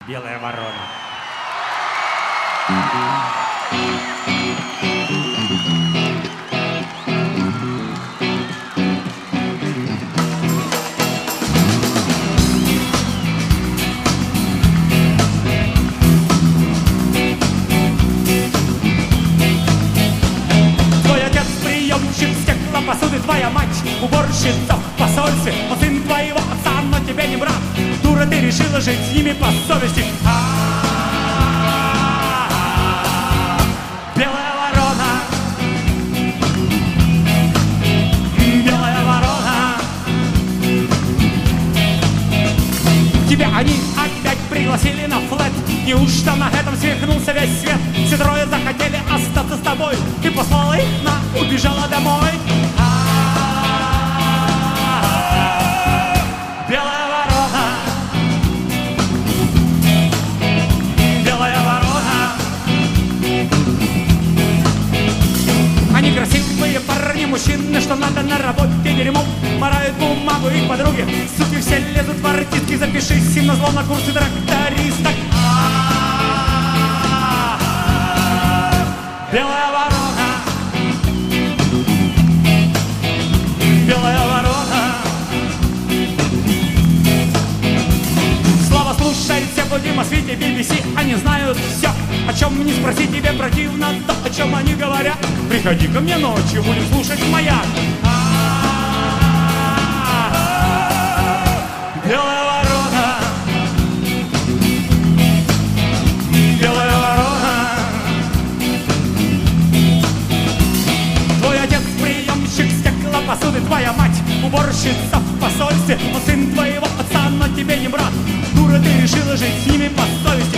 Белая ворона. Твой отец приемщик стеклопосуды, твоя мать уборщица в посольстве. Он сын твоего отца, но тебе не брат. Дура, ты решила жить с ними по совести. Белая ворона, белая ворона. Тебя они опять пригласили на флэт. Неужто на этом свихнулся весь свет? Все трое захотели остаться с тобой. Ты послала их на, убежала домой. Белая ворона, белая ворона. Они красивые парни, мужчины, что надо на работе дерьмом морают бумагу их подруги. Суки все лезут в артистки, запишись им на зло на курсы трактористок. Белая ворона, белая ворона. Слава слушает все будем о свете BBC. Они знают все, о чем не спроси, тебе противно то, о чем они говорят. Приходи ко мне ночью, будем слушать маяк. Белая ворона, белая ворона. Твой отец приемщик стеклопосуды, твоя мать уборщица в посольстве. Он сын твоего отца, но тебе не брат. Дура, ты решила жить с ними по совести.